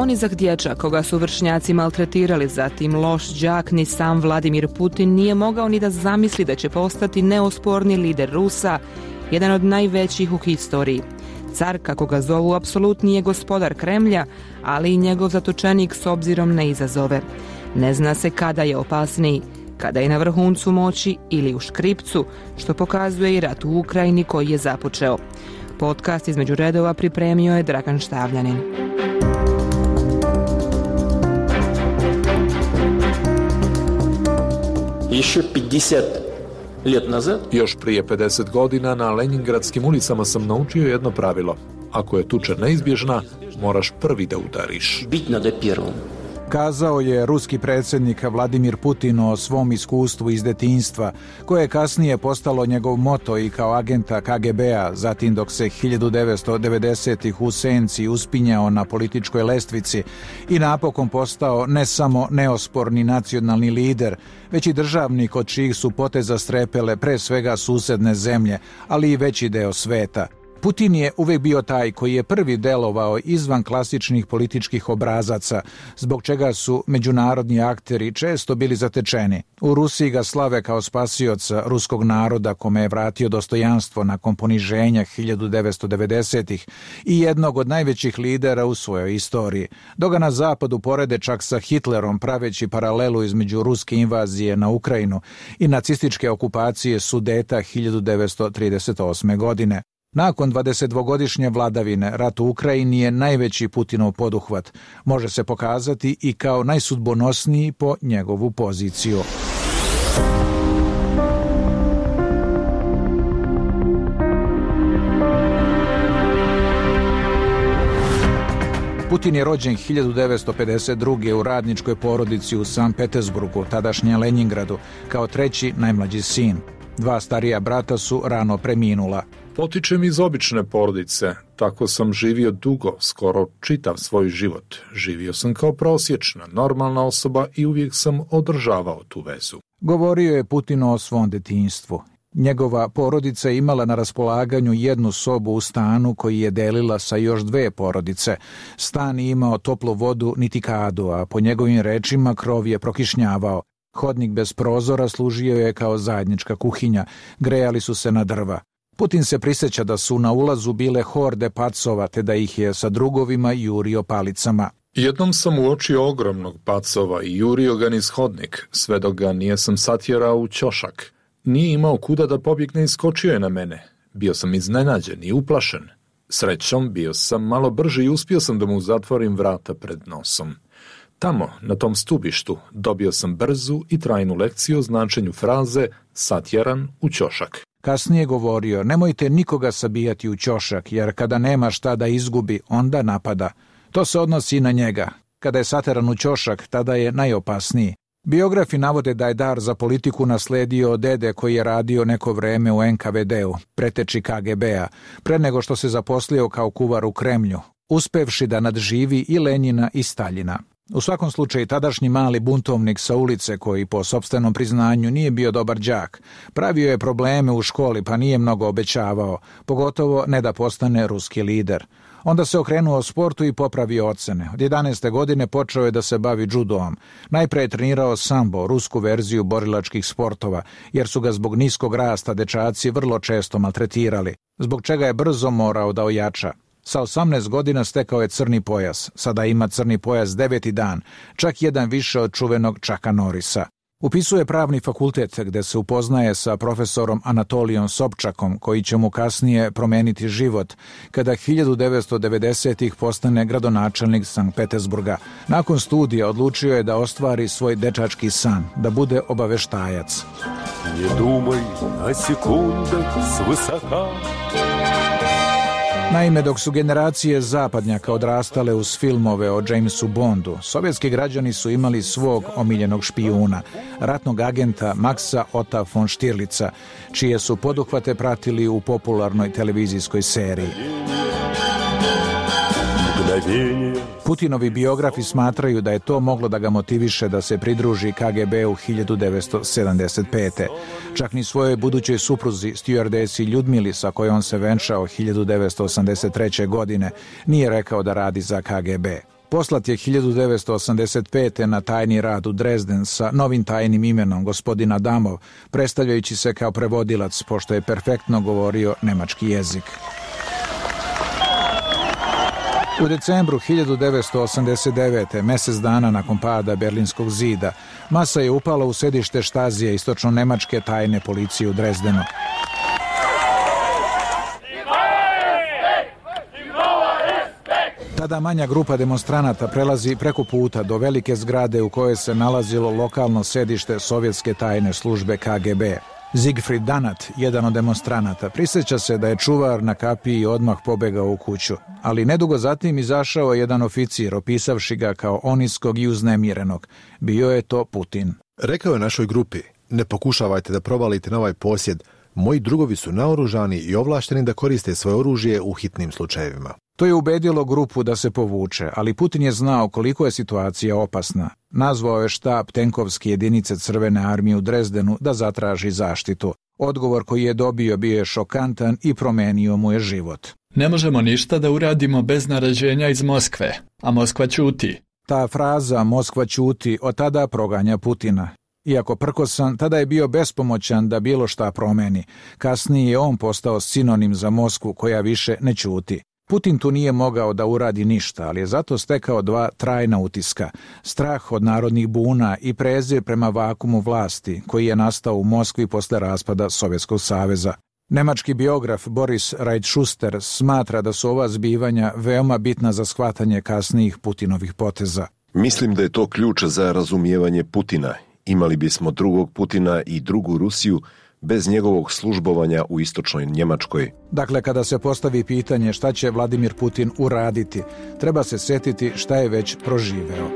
Ponizak dječak koga su vršnjaci maltretirali, zatim loš đak, ni sam Vladimir Putin nije mogao ni da zamisli da će postati neosporni lider Rusa, jedan od najvećih u historiji. Car, kako ga zovu, apsolutni je gospodar Kremlja, ali i njegov zatočenik s obzirom na izazove. Ne zna se kada je opasniji, kada je na vrhuncu moći ili u škripcu, što pokazuje i rat u Ukrajini koji je započeo. Podcast između redova pripremio je Dragan Štavljanin. Još prije 50 godina na Leningradskim ulicama sam naučio jedno pravilo. Ako je tuča neizbježna, moraš prvi da udariš. Kazao je ruski predsjednik Vladimir Putin o svom iskustvu iz detinjstva, koje je kasnije postalo njegov moto i kao agenta KGB-a, zatim dok se 1990-ih u senci uspinjao na političkoj lestvici i napokon postao ne samo neosporni nacionalni lider, već i državnik od čijih su poteza strepele pre svega susedne zemlje, ali i veći deo sveta. Putin je uvijek bio taj koji je prvi delovao izvan klasičnih političkih obrazaca, zbog čega su međunarodni akteri često bili zatečeni. U Rusiji ga slave kao spasioca ruskog naroda kome je vratio dostojanstvo nakon poniženja 1990-ih i jednog od najvećih lidera u svojoj istoriji. Dok ga na zapadu porede čak sa Hitlerom, praveći paralelu između ruske invazije na Ukrajinu i nacističke okupacije Sudeta 1938. godine. Nakon 22-godišnje vladavine, rat u Ukrajini je najveći Putinov poduhvat. Može se pokazati i kao najsudbonosniji po njegovu poziciju. Putin je rođen 1952. u radničkoj porodici u Sankt Petersburgu, tadašnjem Leningradu, kao treći najmlađi sin. Dva starija brata su rano preminula. Potičem iz obične porodice, tako sam živio dugo, skoro čitav svoj život. Živio sam kao prosječna, normalna osoba i uvijek sam održavao tu vezu. Govorio je Putin o svom detinjstvu. Njegova porodica je imala na raspolaganju jednu sobu u stanu koji je delila sa još dve porodice. Stan je imao toplu vodu niti kadu, a po njegovim rečima krov je prokišnjavao. Hodnik bez prozora služio je kao zajednička kuhinja, grejali su se na drva. Putin se prisjeća da su na ulazu bile horde pacova, te da ih je sa drugovima jurio palicama. Jednom sam uočio ogromnog pacova i jurio ga niz hodnik, sve dok ga nijesam satjerao u ćošak. Nije imao kuda da pobjegne i skočio je na mene. Bio sam iznenađen i uplašen. Srećom, bio sam malo brži i uspio sam da mu zatvorim vrata pred nosom. Tamo, na tom stubištu, dobio sam brzu i trajnu lekciju o značenju fraze satjeran u ćošak. Kasnije govorio, nemojte nikoga sabijati u ćošak, jer kada nema šta da izgubi, onda napada. To se odnosi i na njega. Kada je sateran u ćošak, tada je najopasniji. Biografi navode da je dar za politiku nasledio od dede koji je radio neko vreme u NKVD-u, preteči KGB-a, pre nego što se zaposlio kao kuvar u Kremlju, uspevši da nadživi i Lenjina i Staljina. U svakom slučaju, tadašnji mali buntovnik sa ulice, koji po sopstvenom priznanju nije bio dobar đak, pravio je probleme u školi pa nije mnogo obećavao, pogotovo ne da postane ruski lider. Onda se okrenuo sportu i popravio ocene. Od 11. godine počeo je da se bavi džudoom. Najpre je trenirao sambo, rusku verziju borilačkih sportova, jer su ga zbog niskog rasta dečaci vrlo često maltretirali, zbog čega je brzo morao da ojača. Sa 18 godina stekao je crni pojas. Sada ima crni pojas 9. dan, čak jedan više od čuvenog Chucka Norrisa. Upisuje pravni fakultet gde se upoznaje sa profesorom Anatolijom Sobčakom, koji će mu kasnije promeniti život, kada 1990-ih postane gradonačelnik Sankt Petersburga. Nakon studija odlučio je da ostvari svoj dečački san, da bude obaveštajac. Ne dumaj na sekundah svысока. Naime, dok su generacije zapadnjaka odrastale uz filmove o Jamesu Bondu, sovjetski građani su imali svog omiljenog špijuna, ratnog agenta Maxa Otta von Stirlica, čije su poduhvate pratili u popularnoj televizijskoj seriji. Putinovi biografi smatraju da je to moglo da ga motiviše da se pridruži KGB-u 1975. Čak ni svojoj budućoj supruzi, stjuardesi Ljudmili, sa kojom se venčao 1983. godine, nije rekao da radi za KGB. Poslat je 1985. na tajni rad u Dresden sa novim tajnim imenom gospodin Adamov, predstavljajući se kao prevodilac, pošto je perfektno govorio nemački jezik. U decembru 1989. mjesec dana nakon pada Berlinskog zida, masa je upala u sedište Štazije istočno-nemačke tajne policije u Dresdenu. Tada manja grupa demonstranata prelazi preko puta do velike zgrade u kojoj se nalazilo lokalno sedište sovjetske tajne službe KGB. Siegfried Danat, jedan od demonstranata, prisjeća se da je čuvar na kapiji odmah pobegao u kuću, ali nedugo zatim izašao jedan oficir, opisavši ga kao oniskog i uznemirenog. Bio je to Putin. Rekao je našoj grupi, ne pokušavajte da provalite na ovaj posjed, moji drugovi su naoružani i ovlašteni da koriste svoje oružje u hitnim slučajevima. To je ubedilo grupu da se povuče, ali Putin je znao koliko je situacija opasna. Nazvao je štab tenkovske jedinice Crvene armije u Dresdenu da zatraži zaštitu. Odgovor koji je dobio bio je šokantan i promenio mu je život. Ne možemo ništa da uradimo bez naređenja iz Moskve, a Moskva ćuti. Ta fraza Moskva ćuti od tada proganja Putina. Iako prkosan, tada je bio bespomoćan da bilo šta promeni. Kasnije je on postao sinonim za Moskvu koja više ne ćuti. Putin tu nije mogao da uradi ništa, ali je zato stekao dva trajna utiska. Strah od narodnih buna i prezir prema vakumu vlasti, koji je nastao u Moskvi posle raspada Sovjetskog saveza. Nemački biograf Boris Reitschuster smatra da su ova zbivanja veoma bitna za shvatanje kasnijih Putinovih poteza. Mislim da je to ključ za razumijevanje Putina. Imali bismo drugog Putina i drugu Rusiju bez njegovog službovanja u istočnoj Njemačkoj. Dakle, kada se postavi pitanje šta će Vladimir Putin uraditi, treba se setiti šta je već proživeo.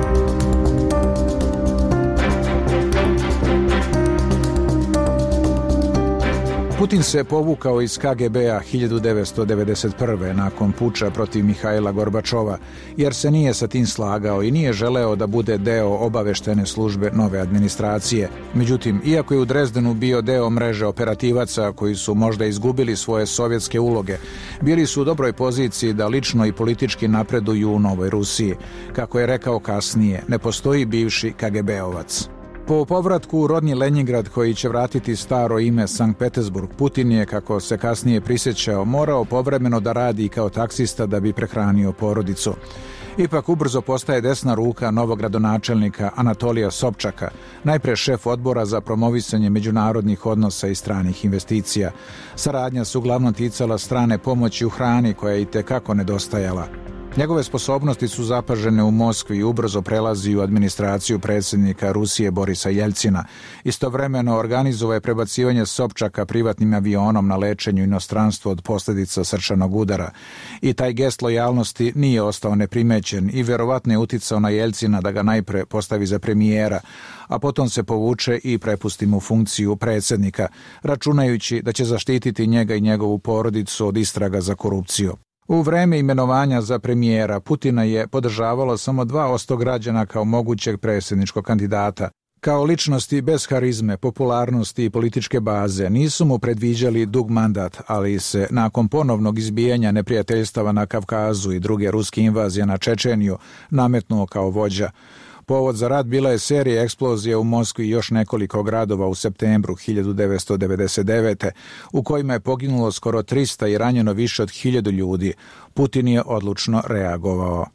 Putin se povukao iz KGB-a 1991. nakon puča protiv Mihajla Gorbačova, jer se nije sa tim slagao i nije želeo da bude deo obaveštene službe nove administracije. Međutim, iako je u Dresdenu bio deo mreže operativaca koji su možda izgubili svoje sovjetske uloge, bili su u dobroj poziciji da lično i politički napreduju u Novoj Rusiji. Kako je rekao kasnije, ne postoji bivši KGB-ovac. Po povratku u rodni Leningrad, koji će vratiti staro ime Sankt Petersburg, Putin je, kako se kasnije prisjećao, morao povremeno da radi kao taksista da bi prehranio porodicu. Ipak ubrzo postaje desna ruka novog gradonačelnika Anatolija Sobčaka, najpre šef odbora za promovisanje međunarodnih odnosa i stranih investicija. Saradnja se uglavnom ticala strane pomoći u hrani, koja je itekako nedostajala. Njegove sposobnosti su zapažene u Moskvi i ubrzo prelazi u administraciju predsjednika Rusije Borisa Jeljcina. Istovremeno organizovao je prebacivanje Sobčaka privatnim avionom na lečenju u inostranstvo od posljedica srčanog udara. I taj gest lojalnosti nije ostao neprimećen i vjerovatno je uticao na Jeljcina da ga najpre postavi za premijera, a potom se povuče i prepusti mu funkciju predsjednika, računajući da će zaštititi njega i njegovu porodicu od istraga za korupciju. U vreme imenovanja za premijera Putina je podržavalo samo 2% građana kao mogućeg predsjedničkog kandidata. Kao ličnosti bez harizme, popularnosti i političke baze nisu mu predviđali dug mandat, ali se nakon ponovnog izbijanja neprijateljstava na Kavkazu i druge ruske invazije na Čečeniju nametnuo kao vođa. Povod za rat bila je serija eksplozija u Moskvi i još nekoliko gradova u septembru 1999. u kojima je poginulo skoro 300 i ranjeno više od 1000 ljudi. Putin je odlučno reagovao.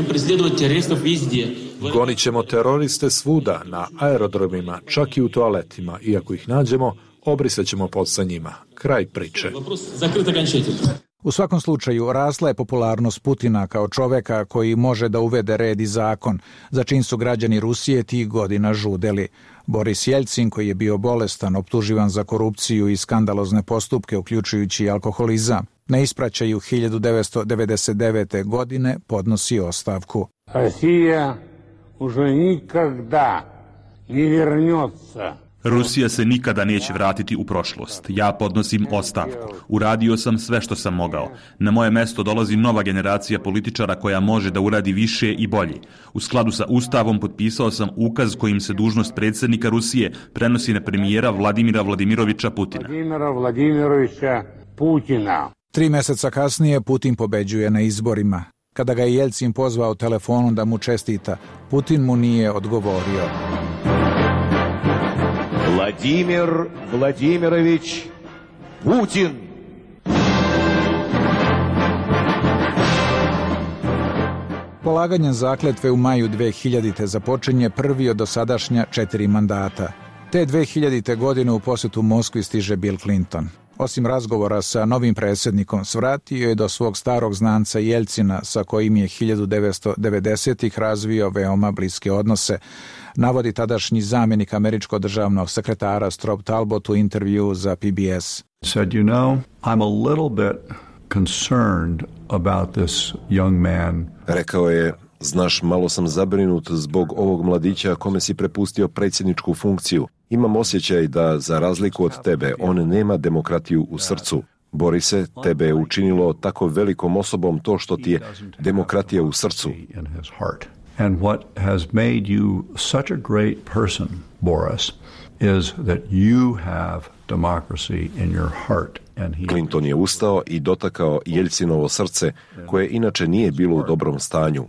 Gonit ćemo teroriste svuda, na aerodromima, čak i u toaletima. Iako ih nađemo, obrisat ćemo pod sa njima. Kraj priče. U svakom slučaju, rasla je popularnost Putina kao čoveka koji može da uvede red i zakon, za čim su građani Rusije tih godina žudeli. Boris Jeljcin, koji je bio bolestan, optuživan za korupciju i skandalozne postupke, uključujući i alkoholizam, na ispraćaju 1999. godine podnosi ostavku. Rusija už nikada ne vernется. Rusija se nikada neće vratiti u prošlost. Ja podnosim ostavku. Uradio sam sve što sam mogao. Na moje mesto dolazi nova generacija političara koja može da uradi više i bolje. U skladu sa Ustavom potpisao sam ukaz kojim se dužnost predsjednika Rusije prenosi na premijera Vladimira Vladimirovića Putina. 3 mjeseca kasnije Putin pobeđuje na izborima. Kada ga je Jelcin pozvao telefonom da mu čestita, Putin mu nije odgovorio. Vladimir Vladimirović Putin. Polaganjem zakletve u maju 2000. započinje prvi od dosadašnja 4 mandata. Te 2000. godine u posjetu Moskvi stiže Bill Clinton. Osim razgovora sa novim predsjednikom, svratio je do svog starog znanca Jelcina, sa kojim je 1990-ih razvio veoma bliske odnose, navodi tadašnji zamjenik američkog državnog sekretara Strobe Talbot u intervju za PBS. Said, you know, I'm a little bit concerned about this young man. Rekao je, znaš, malo sam zabrinut zbog ovog mladića kome si prepustio predsjedničku funkciju. Imam osjećaj da, za razliku od tebe, on nema demokratiju u srcu. Borise, tebe je učinilo tako velikom osobom to što ti je demokratija u srcu. And what has made you such a great person, Boris, is that you have democracy in your heart. Clinton je ustao i dotakao Jelcinovo srce, koje inače nije bilo u dobrom stanju.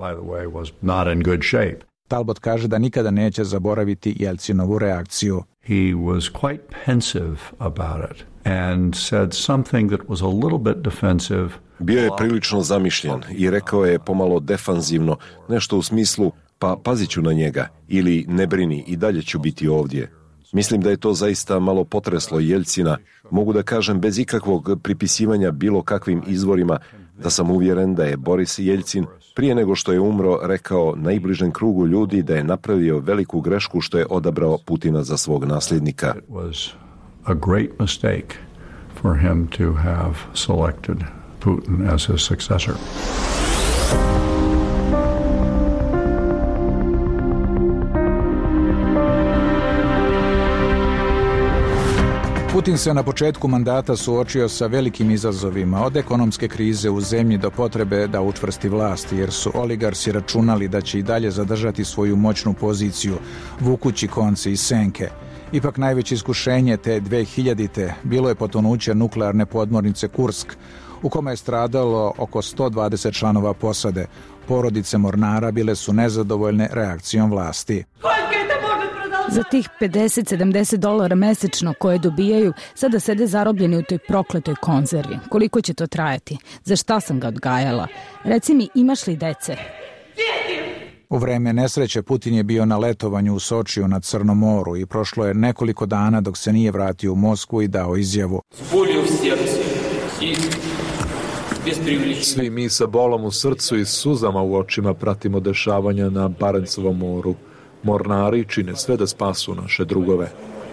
Talbot kaže da nikada neće zaboraviti Jelcinovu reakciju. He was quite pensive about it and said something that was a little bit defensive. Bio je prilično zamišljen i rekao je pomalo defanzivno, nešto u smislu, pa pazit ću na njega, ili ne brini, i dalje ću biti ovdje. Mislim da je to zaista malo potreslo Jelcina. Mogu da kažem bez ikakvog pripisivanja bilo kakvim izvorima da sam uvjeren da je Boris Jelcin prije nego što je umro rekao najbližem krugu ljudi da je napravio veliku grešku što je odabrao Putina za svog nasljednika. It was a great mistake for him to have selected Putin as his successor. Putin se na početku mandata suočio sa velikim izazovima, od ekonomske krize u zemlji do potrebe da učvrsti vlast, jer su oligarsi računali da će i dalje zadržati svoju moćnu poziciju, vukući konce i senke. Ipak najveće iskušenje te 2000. bilo je potonuće nuklearne podmornice Kursk, u kome je stradalo oko 120 članova posade. Porodice mornara bile su nezadovoljne reakcijom vlasti. Za tih $50-70 mesečno koje dobijaju, sada sede zarobljeni u toj prokletoj konzervi. Koliko će to trajati? Za šta sam ga odgajala? Reci mi, imaš li dece? U vreme nesreće Putin je bio na letovanju u Sočiju na Crnom moru i prošlo je nekoliko dana dok se nije vratio u Moskvu i dao izjavu. Svi mi sa bolom u srcu i suzama u očima pratimo dešavanja na Barencovom moru. Mornari čine sve da spasu naše drugove.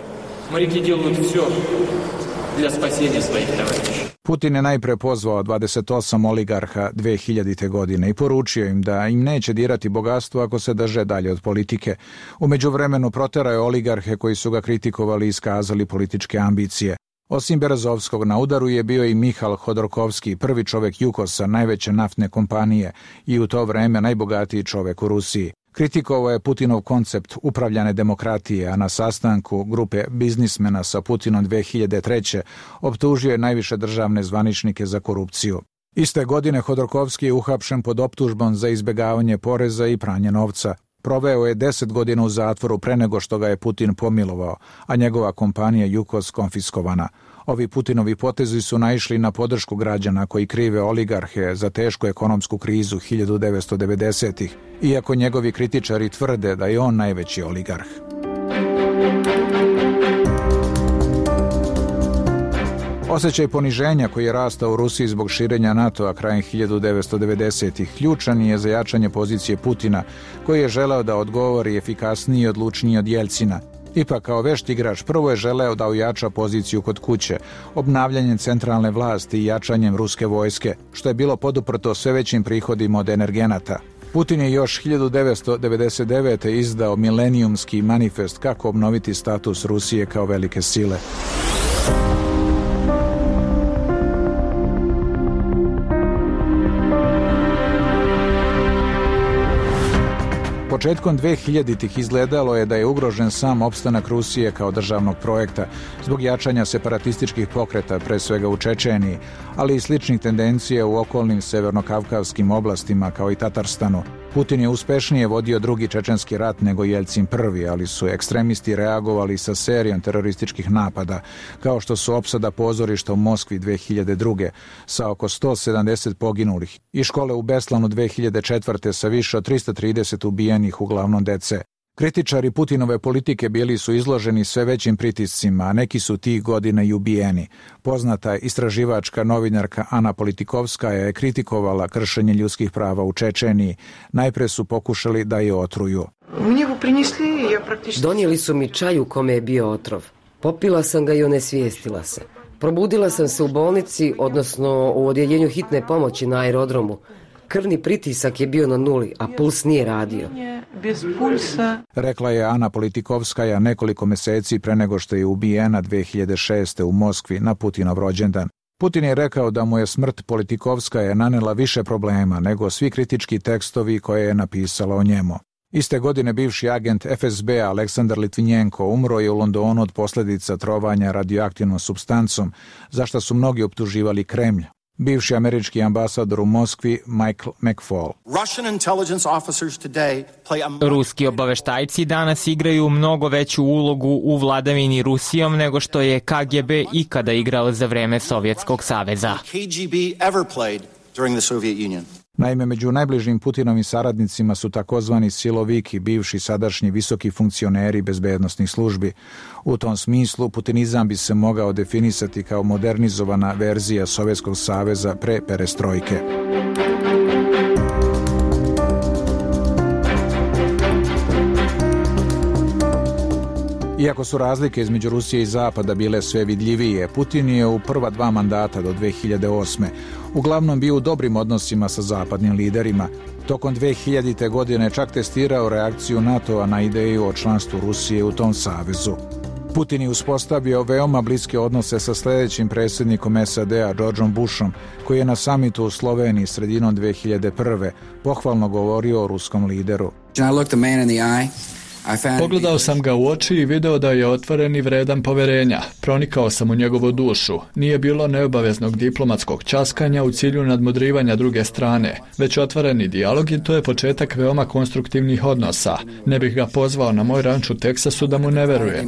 Putin je najpre pozvao 28 oligarha 2000. godine i poručio im da im neće dirati bogatstvo ako se drže dalje od politike. U međuvremenu proterao je oligarhe koji su ga kritikovali i iskazali političke ambicije. Osim Berezovskog na udaru je bio i Mihal Hodorkovski, prvi čovjek Jukosa, najveće naftne kompanije i u to vreme najbogatiji čovjek u Rusiji. Kritikovao je Putinov koncept upravljane demokratije, a na sastanku grupe biznismena sa Putinom 2003. optužio je najviše državne zvaničnike za korupciju. Iste godine Hodorkovski je uhapšen pod optužbom za izbjegavanje poreza i pranje novca. Proveo je 10 godina u zatvoru pre nego što ga je Putin pomilovao, a njegova kompanija Jukos konfiskovana. Ovi Putinovi potezi su naišli na podršku građana koji krive oligarhe za tešku ekonomsku krizu 1990-ih, iako njegovi kritičari tvrde da je on najveći oligarh. Osjećaj poniženja koji je rastao u Rusiji zbog širenja NATO-a krajem 1990-ih ključan je za jačanje pozicije Putina, koji je želeo da odgovori efikasniji i odlučniji od Jelcina. Ipak, kao vešt igrač, prvo je želeo da ojača poziciju kod kuće, obnavljanjem centralne vlasti i jačanjem ruske vojske, što je bilo poduprto sve većim prihodima od energenata. Putin je još 1999. izdao milenijumski manifest kako obnoviti status Rusije kao velike sile. Početkom 2000-ih izgledalo je da je ugrožen sam opstanak Rusije kao državnog projekta zbog jačanja separatističkih pokreta, pre svega u Čečeniji, ali i sličnih tendencija u okolnim severnokavkavskim oblastima kao i Tatarstanu. Putin je uspešnije vodio drugi čečenski rat nego Jeljcin prvi, ali su ekstremisti reagovali sa serijom terorističkih napada, kao što su opsada pozorišta u Moskvi 2002. sa oko 170 poginulih i škole u Beslanu 2004. sa više od 330 ubijenih, uglavnom dece. Kritičari Putinove politike bili su izloženi sve većim pritiscima, a neki su tih godina i ubijeni. Poznata istraživačka novinarka Ana Politikovskaja je kritikovala kršenje ljudskih prava u Čečeniji. Najpre su pokušali da je otruju. Donijeli su mi čaj u kome je bio otrov. Popila sam ga i onesvijestila se. Probudila sam se u bolnici, odnosno u odjeljenju hitne pomoći na aerodromu. Krvni pritisak je bio na nuli, a puls nije radio. Rekla je Ana Politikovskaja nekoliko meseci pre nego što je ubijena 2006. u Moskvi na Putinov rođendan. Putin je rekao da mu je smrt Politikovskaja nanela više problema nego svi kritički tekstovi koje je napisala o njemu. Iste godine bivši agent FSB-a Aleksandar Litvinjenko umro je u Londonu od posljedica trovanja radioaktivnom supstancom, za što su mnogi optuživali Kremlj. Bivši američki ambasador u Moskvi Michael McFaul. Ruski obaveštajci danas igraju mnogo veću ulogu u vladavini Rusijom nego što je KGB ikada igrao za vreme Sovjetskog saveza. Naime, među najbližim Putinovim saradnicima su takozvani siloviki, bivši sadašnji visoki funkcioneri bezbednosnih službi. U tom smislu, putinizam bi se mogao definisati kao modernizovana verzija Sovjetskog saveza pre perestrojke. Iako su razlike između Rusije i Zapada bile sve vidljivije, Putin je u prva 2 mandata do 2008. uglavnom bio u dobrim odnosima sa zapadnim liderima. Tokom 2000. godine čak testirao reakciju NATO-a na ideju o članstvu Rusije u tom savezu. Putin je uspostavio veoma bliske odnose sa sljedećim predsjednikom SAD-a Georgeom Bushom, koji je na samitu u Sloveniji sredinom 2001. pohvalno govorio o ruskom lideru. Pogledao sam ga u oči i video da je otvoren i vredan poverenja. Pronikao sam u njegovu dušu. Nije bilo neobaveznog diplomatskog časkanja u cilju nadmudrivanja druge strane, već otvoreni dijalog i to je početak veoma konstruktivnih odnosa. Ne bih ga pozvao na moj ranč u Teksasu da mu ne verujem.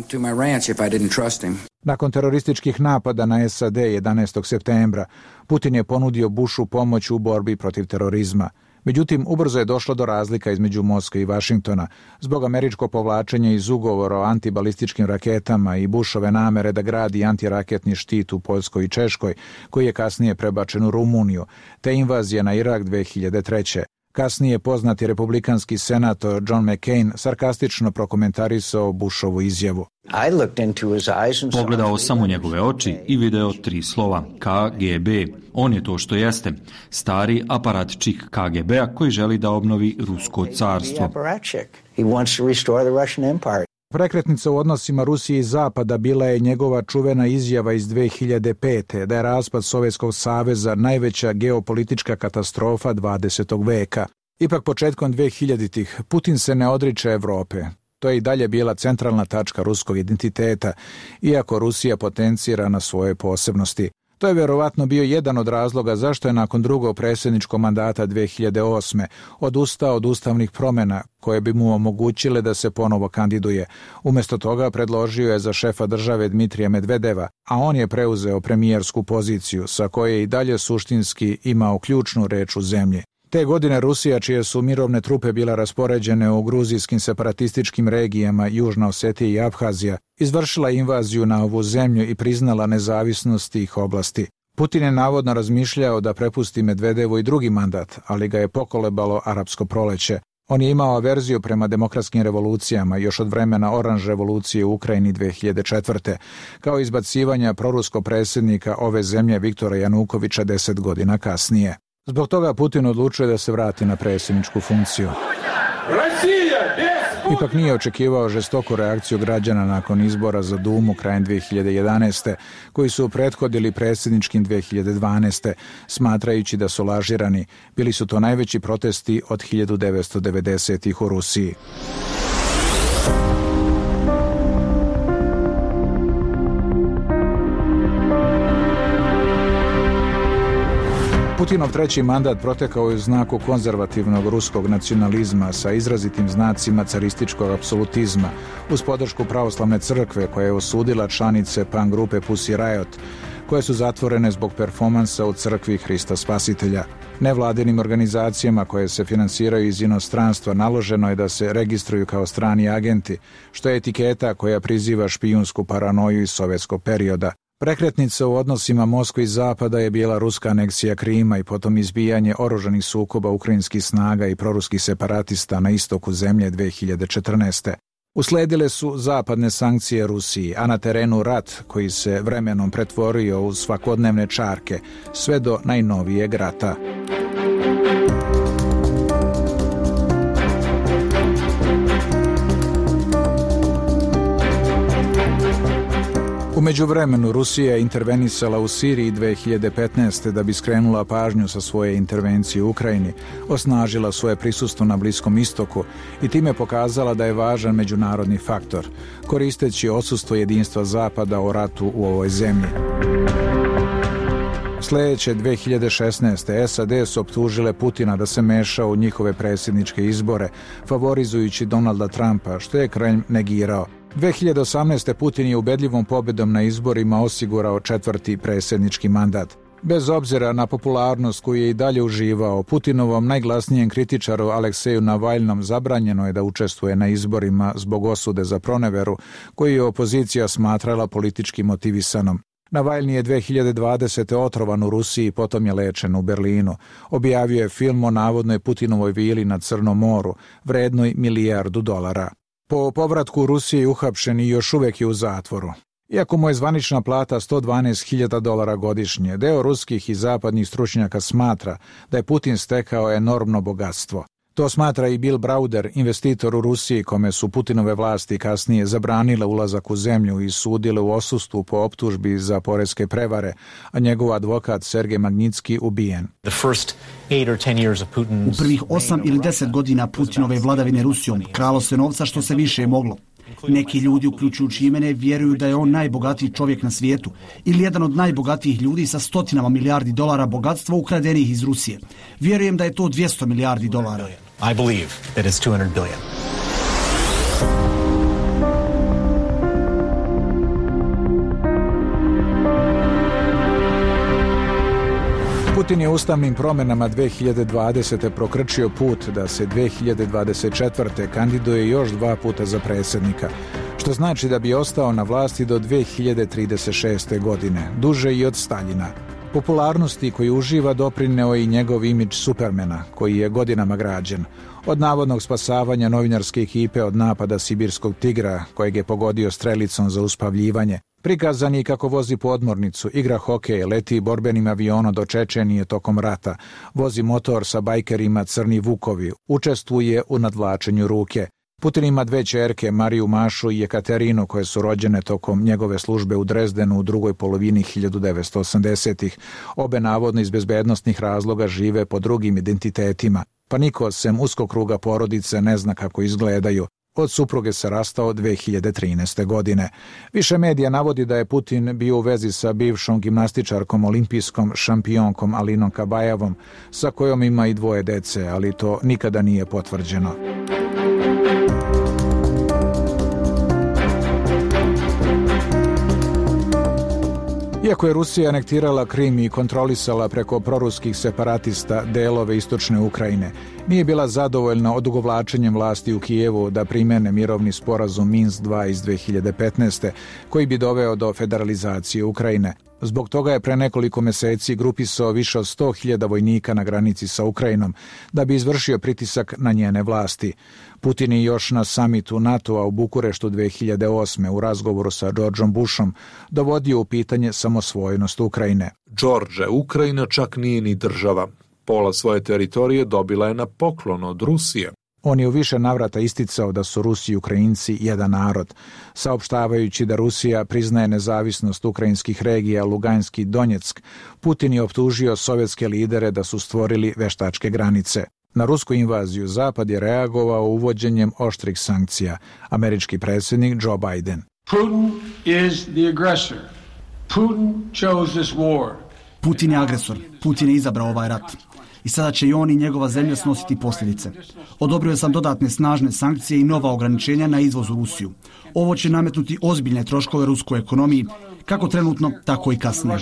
Nakon terorističkih napada na SAD 11. septembra, Putin je ponudio Bushu pomoć u borbi protiv terorizma. Međutim, ubrzo je došlo do razlika između Moskve i Vašingtona zbog američkog povlačenja iz ugovora o antibalističkim raketama i Bushove namere da gradi antiraketni štit u Poljskoj i Češkoj, koji je kasnije prebačen u Rumuniju, te invazija na Irak 2003. Kasnije poznati republikanski senator John McCain sarkastično prokomentarisao Bushovu izjavu. Pogledao sam u njegove oči i video 3 slova KGB. On je to što jeste. Stari aparatčik KGB-a koji želi da obnovi Rusko carstvo. Prekretnica u odnosima Rusije i Zapada bila je njegova čuvena izjava iz 2005. da je raspad Sovjetskog saveza najveća geopolitička katastrofa 20. veka. Ipak početkom 2000-ih Putin se ne odriče Evrope. To je i dalje bila centralna tačka ruskog identiteta, iako Rusija potencira na svoje posebnosti. To je vjerovatno bio jedan od razloga zašto je nakon drugog predsjedničkog mandata 2008. odustao od ustavnih promjena koje bi mu omogućile da se ponovo kandiduje. Umjesto toga predložio je za šefa države Dmitrija Medvedeva, a on je preuzeo premijersku poziciju sa koje je i dalje suštinski imao ključnu reč u zemlji. Te godine Rusija, čije su mirovne trupe bile raspoređene u gruzijskim separatističkim regijama Južna Osetija i Abhazija, izvršila invaziju na ovu zemlju i priznala nezavisnost tih oblasti. Putin je navodno razmišljao da prepusti Medvedevu i drugi mandat, ali ga je pokolebalo arapsko proleće. On je imao averziju prema demokratskim revolucijama još od vremena Oranž revolucije u Ukrajini 2004. kao izbacivanja proruskog predsjednika ove zemlje Viktora Janukovića 10 godina kasnije. Zbog toga Putin odlučuje da se vrati na predsjedničku funkciju. Rusija bez Ipak nije očekivao žestoku reakciju građana nakon izbora za Dumu krajem 2011. koji su prethodili predsjedničkim 2012. smatrajući da su lažirani. Bili su to najveći protesti od 1990-ih u Rusiji. Putinov treći mandat protekao je u znaku konzervativnog ruskog nacionalizma sa izrazitim znacima carističkog apsolutizma, uz podršku pravoslavne crkve koja je osudila članice punk grupe Pussy Riot, koje su zatvorene zbog performansa u crkvi Hrista Spasitelja. Nevladinim organizacijama koje se finansiraju iz inostranstva naloženo je da se registruju kao strani agenti, što je etiketa koja priziva špijunsku paranoju iz sovjetskog perioda. Prekretnica u odnosima Moskve i Zapada je bila ruska aneksija Krima i potom izbijanje oružanih sukoba ukrajinskih snaga i proruskih separatista na istoku zemlje 2014. Usledile su zapadne sankcije Rusiji, a na terenu rat koji se vremenom pretvorio u svakodnevne čarke, sve do najnovijeg rata. U međuvremenu Rusija je intervenisala u Siriji 2015. da bi skrenula pažnju sa svoje intervencije u Ukrajini, osnažila svoje prisustvo na Bliskom istoku i time pokazala da je važan međunarodni faktor, koristeći odsustvo jedinstva Zapada o ratu u ovoj zemlji. Sljedeće 2016. SAD su optužile Putina da se meša u njihove predsjedničke izbore, favorizujući Donalda Trumpa, što je Kremlj negirao. 2018. Putin je ubedljivom pobjedom na izborima osigurao 4. predsjednički mandat. Bez obzira na popularnost koju je i dalje uživao, Putinovom najglasnijem kritičaru Alekseju Navalnom zabranjeno je da učestvuje na izborima zbog osude za proneveru, koju je opozicija smatrala politički motivisanom. Navalni je 2020. otrovan u Rusiji, potom je lečen u Berlinu. Objavio je film o navodnoj Putinovoj vili na Crnom moru, vrednoj $1 milijardu. Po povratku u Rusiji uhapšen i još uvijek je u zatvoru. Iako mu je zvanična plata $112.000 godišnje, deo ruskih i zapadnih stručnjaka smatra da je Putin stekao enormno bogatstvo. To smatra i Bill Browder, investitor u Rusiji, kome su Putinove vlasti kasnije zabranile ulazak u zemlju i sudile u odsustvu po optužbi za poreske prevare, a njegov advokat Sergej Magnitski ubijen. U prvih 8 ili 10 godina Putinove vladavine Rusijom kralo se novca što se više moglo. Neki ljudi, uključujući i mene, vjeruju da je on najbogatiji čovjek na svijetu ili jedan od najbogatijih ljudi sa $100 milijardi bogatstva ukradenih iz Rusije. Vjerujem da je to $200 milijardi. I believe that it's $200 billion. Putin je ustavnim promjenama 2020. prokrčio put da se 2024. kandiduje još 2 puta za predsjednika, što znači da bi ostao na vlasti do 2036. godine, duže i od Staljina. Popularnosti koju uživa doprineo i njegov imidž Supermana, koji je godinama građen. Od navodnog spasavanja novinarske ekipe od napada sibirskog tigra, kojeg je pogodio strelicom za uspavljivanje, prikazan je kako vozi podmornicu, igra hokej, leti borbenim avionom do Čečenije tokom rata, vozi motor sa bajkerima Crni Vukovi, učestvuje u nadvlačenju ruke. Putin ima 2 ćerke, Mariju Mašu i Jekaterinu, koje su rođene tokom njegove službe u Drezdenu u drugoj polovini 1980-ih. Obe navodno iz bezbednostnih razloga žive po drugim identitetima, pa niko sem uskog kruga porodice ne zna kako izgledaju. Od supruge se rastao 2013. godine. Više medija navodi da je Putin bio u vezi sa bivšom gimnastičarkom olimpijskom šampionkom Alinom Kabajevom, sa kojom ima i 2 dece, ali to nikada nije potvrđeno. Iako je Rusija anektirala Krim i kontrolisala preko proruskih separatista delove istočne Ukrajine, nije bila zadovoljna odugovlačenjem vlasti u Kijevu da primene mirovni sporazum Minsk 2 iz 2015. koji bi doveo do federalizacije Ukrajine. Zbog toga je pre nekoliko meseci grupisao više od 100.000 vojnika na granici sa Ukrajinom da bi izvršio pritisak na njene vlasti. Putin je još na samitu NATO-a u Bukureštu 2008. u razgovoru sa Georgeom Bushom dovodio u pitanje samosvojnost Ukrajine. George, Ukrajina čak nije ni država. Pola svoje teritorije dobila je na poklon od Rusije. On je u više navrata isticao da su Rusi i Ukrajinci jedan narod, saopštavajući da Rusija priznaje nezavisnost ukrajinskih regija Luganski i Donjeck. Putin je optužio sovjetske lidere da su stvorili veštačke granice. Na rusku invaziju Zapad je reagovao uvođenjem oštrih sankcija. Američki predsjednik Joe Biden. Putin is the aggressor. Putin chose this war. Putin je agresor. Putin je izabrao ovaj rat. I sada će i on i njegova zemlja snositi posljedice. Odobrio sam dodatne snažne sankcije i nova ograničenja na izvoz u Rusiju. Ovo će nametnuti ozbiljne troškove ruskoj ekonomiji, kako trenutno, tako i kasnije.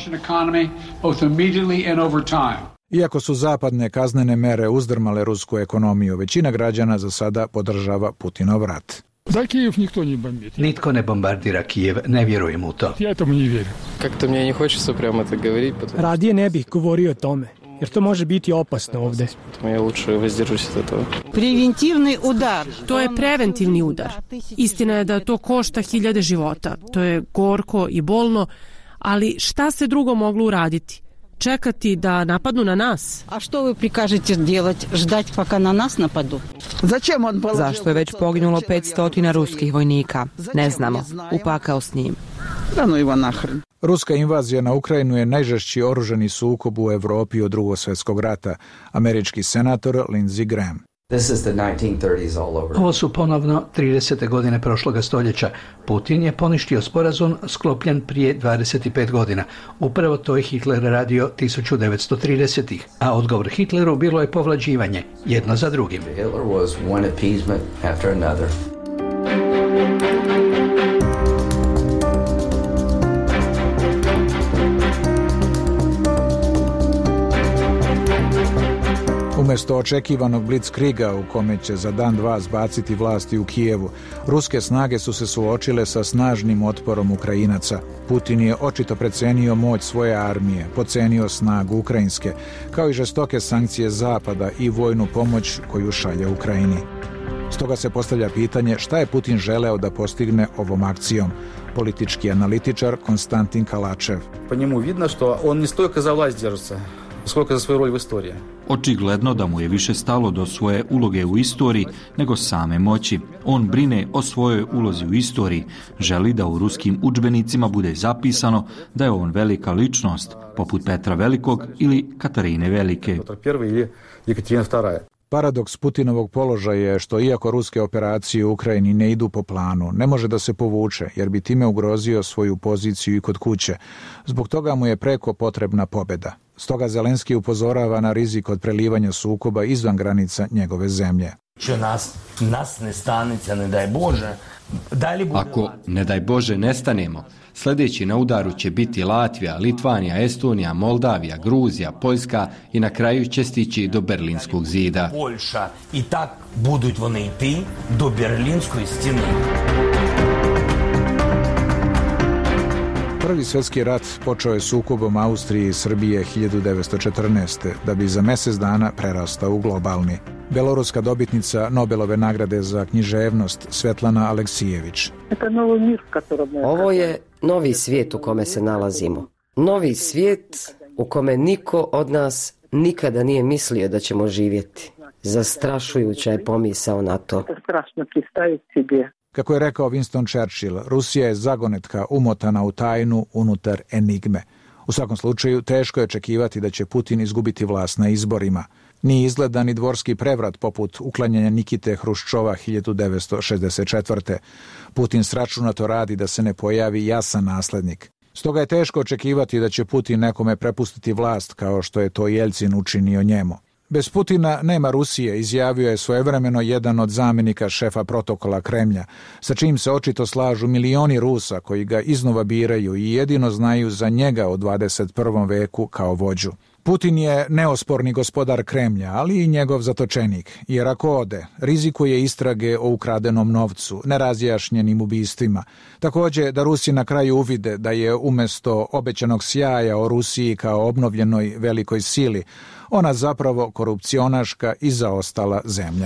Iako su zapadne kaznene mere uzdrmale rusku ekonomiju, većina građana za sada podržava Putinov rat. Da, Kijev nikto ne bombardira. Nitko ne bombardira Kijev, ne vjerujem u to. Ja tomu ne vjerujem. Kako mi ne hoće prema tako govoriti. Radije ne bih govorio o tome, jer to može biti opasno ovdje. Ja luče vozdržujem se od toga. Preventivni udar. To je preventivni udar. Istina je da to košta hiljade života. To je gorko i bolno, ali šta se drugo moglo uraditi? Čekati da napadnu na nas? A što vi prikažete delati? Ždati paka na nas napadu? Zašto je već poginulo 500 ruskih vojnika? Ne znamo. Upakao s njim. Ruska invazija na Ukrajinu je najžešći oružani sukob u Evropi od Drugog svjetskog rata. Američki senator Lindsey Graham. Ovo su ponovno 30. godine prošloga stoljeća. Putin je poništio sporazum sklopljen prije 25 godina. Upravo to je Hitler radio 1930-ih. A odgovor Hitleru bilo je povlađivanje, jedno za drugim. Hitler was one appeasement after another. Umjesto očekivanog blitzkriga u kome će za dan dva zbaciti vlasti u Kijevu, ruske snage su se suočile sa snažnim otporom Ukrajinaca. Putin je očito precenio moć svoje armije, podcenio snagu ukrajinske, kao i žestoke sankcije Zapada i vojnu pomoć koju šalje Ukrajini. Stoga se postavlja pitanje šta je Putin želeo da postigne ovom akcijom. Politički analitičar Konstantin Kalačev. Po njemu vidno što on ne stojko za vlast držится, koliko za svoju rol u istoriji. Očigledno da mu je više stalo do svoje uloge u istoriji nego same moći. On brine o svojoj ulozi u istoriji, želi da u ruskim udžbenicima bude zapisano da je on velika ličnost, poput Petra Velikog ili Katarine Velike. Paradoks Putinovog položaja je što iako ruske operacije u Ukrajini ne idu po planu, ne može da se povuče jer bi time ugrozio svoju poziciju i kod kuće. Zbog toga mu je preko potrebna pobjeda. Stoga Zelenski upozorava na rizik od prelivanja sukoba izvan granica njegove zemlje. Nas ne stanice, ne daj Bože. Ako, ne daj Bože, nestanemo, sljedeći na udaru će biti Latvija, Litvanija, Estonija, Moldavija, Gruzija, Poljska i na kraju će stići do Berlinskog zida. Poljša i tak будуть вони йти до Берлінської стіни. Prvi svjetski rat počeo je sukobom Austrije i Srbije 1914. da bi za mjesec dana prerastao u globalni. Beloruska dobitnica Nobelove nagrade za književnost Svetlana Aleksijević. Ovo je novi svijet u kome se nalazimo. Novi svijet u kome niko od nas nikada nije mislio da ćemo živjeti. Zastrašujuća je pomisao na to. Kako je rekao Winston Churchill, Rusija je zagonetka umotana u tajnu unutar enigme. U svakom slučaju, teško je očekivati da će Putin izgubiti vlast na izborima. Nije izgledan ni dvorski prevrat poput uklanjanja Nikite Hruščova 1964. Putin sračunato radi da se ne pojavi jasan naslednik. Stoga je teško očekivati da će Putin nekome prepustiti vlast kao što je to Jeljcin učinio njemu. Bez Putina nema Rusije, izjavio je svojevremeno jedan od zamjenika šefa protokola Kremlja, sa čim se očito slažu milioni Rusa koji ga iznova biraju i jedino znaju za njega u 21. veku kao vođu. Putin je neosporni gospodar Kremlja, ali i njegov zatočenik, jer ako ode, rizikuje istrage o ukradenom novcu, nerazjašnjenim ubistvima. Također da Rusi na kraju uvide da je umjesto obećanog sjaja o Rusiji kao obnovljenoj velikoj sili, ona zapravo korupcionaška i zaostala zemlja.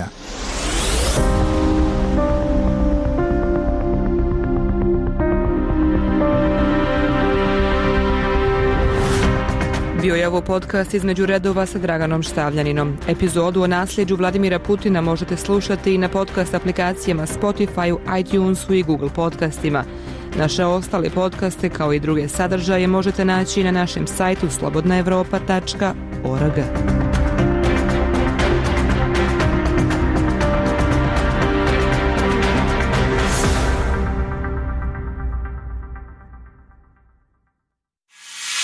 Bio je ovo podcast Između redova sa Draganom Štavljaninom. Epizodu o nasljeđu Vladimira Putina možete slušati i na podcast aplikacijama Spotify, iTunesu i Google podcastima. Naše ostale podcaste kao i druge sadržaje možete naći na našem sajtu slobodnaevropa.org.